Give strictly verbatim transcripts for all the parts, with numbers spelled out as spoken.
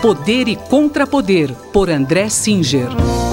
Poder e Contrapoder, por André Singer.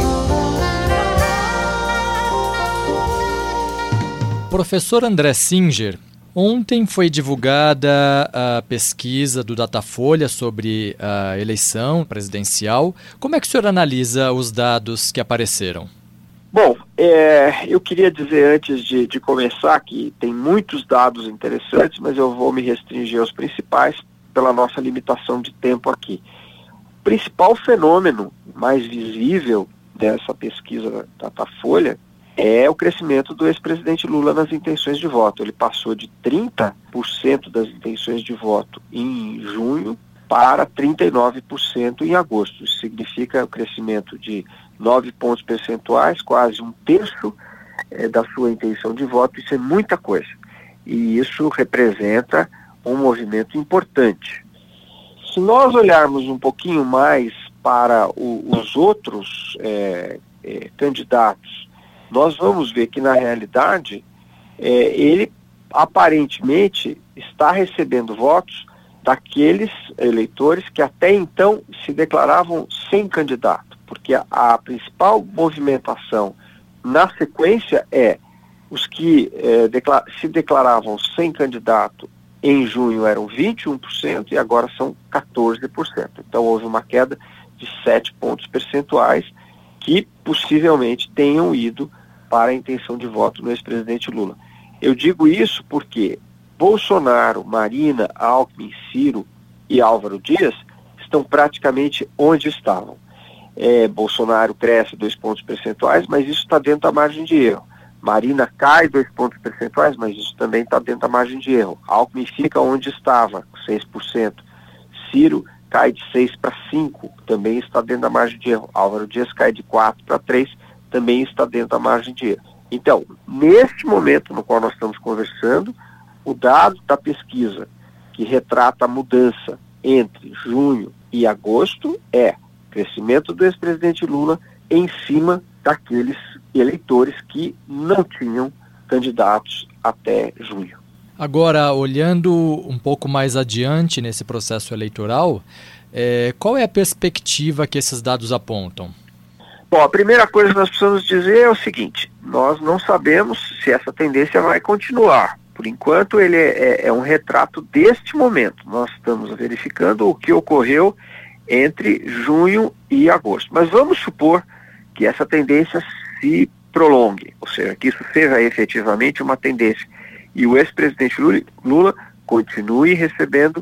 Professor André Singer, ontem foi divulgada a pesquisa do Datafolha sobre a eleição presidencial. Como é que o senhor analisa os dados que apareceram? Bom, é, eu queria dizer antes de, de começar que tem muitos dados interessantes, mas eu vou me restringir aos principais pela nossa limitação de tempo aqui. O principal fenômeno mais visível dessa pesquisa da Datafolha é o crescimento do ex-presidente Lula nas intenções de voto. Ele passou de trinta por cento das intenções de voto em junho para trinta e nove por cento em agosto. Isso significa o crescimento de nove pontos percentuais, quase um terço é, da sua intenção de voto. Isso é muita coisa. E isso representa um movimento importante. Se nós olharmos um pouquinho mais para o, os outros é, é, candidatos, nós vamos ver que, na realidade, é, ele aparentemente está recebendo votos daqueles eleitores que até então se declaravam sem candidato, porque a, a principal movimentação na sequência é os que é, declar, se declaravam sem candidato em junho eram vinte e um por cento e agora são quatorze por cento. Então houve uma queda de sete pontos percentuais que possivelmente tenham ido para a intenção de voto do ex-presidente Lula. Eu digo isso porque Bolsonaro, Marina, Alckmin, Ciro e Álvaro Dias estão praticamente onde estavam. É, Bolsonaro cresce dois pontos percentuais, mas isso está dentro da margem de erro. Marina cai dois pontos percentuais, mas isso também está dentro da margem de erro. Alckmin fica onde estava, seis por cento. Ciro cai de seis para cinco, também está dentro da margem de erro. Álvaro Dias cai de quatro para três, também está dentro da margem de erro. Então, neste momento no qual nós estamos conversando, o dado da pesquisa que retrata a mudança entre junho e agosto é crescimento do ex-presidente Lula em cima daqueles eleitores que não tinham candidatos até junho. Agora, olhando um pouco mais adiante nesse processo eleitoral, é, qual é a perspectiva que esses dados apontam? Bom, a primeira coisa que nós precisamos dizer é o seguinte: nós não sabemos se essa tendência vai continuar. Por enquanto, ele é, é um retrato deste momento. Nós estamos verificando o que ocorreu entre junho e agosto. Mas vamos supor que essa tendência se prolongue, ou seja, que isso seja efetivamente uma tendência e o ex-presidente Lula, Lula continue recebendo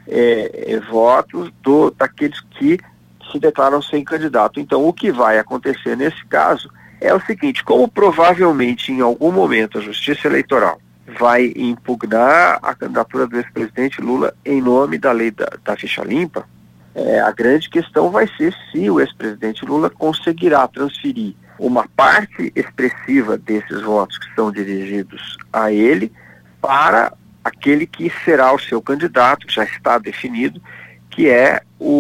é, é, votos do, daqueles que se declaram sem candidato. Então, o que vai acontecer nesse caso é o seguinte: como provavelmente em algum momento a Justiça Eleitoral vai impugnar a candidatura do ex-presidente Lula em nome da lei da, da ficha limpa, é, a grande questão vai ser se o ex-presidente Lula conseguirá transferir uma parte expressiva desses votos que são dirigidos a ele para aquele que será o seu candidato, que já está definido, que é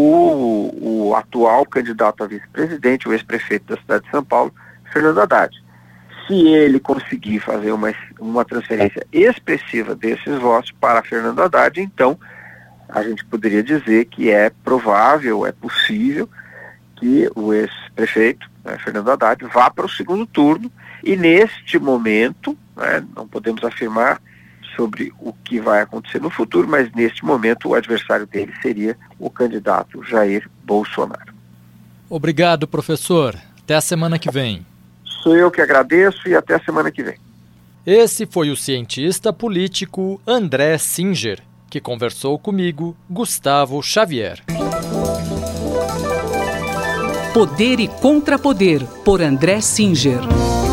o, o atual candidato a vice-presidente, o ex-prefeito da cidade de São Paulo, Fernando Haddad. Se ele conseguir fazer uma, uma transferência expressiva desses votos para Fernando Haddad, então a gente poderia dizer que é provável, é possível que o ex-prefeito, né, Fernando Haddad, vá para o segundo turno, e neste momento, né, não podemos afirmar sobre o que vai acontecer no futuro, mas neste momento o adversário dele seria o candidato Jair Bolsonaro. Obrigado, professor. Até a semana que vem. Sou eu que agradeço e até a semana que vem. Esse foi o cientista político André Singer, que conversou comigo, Gustavo Xavier. Poder e Contrapoder, por André Singer.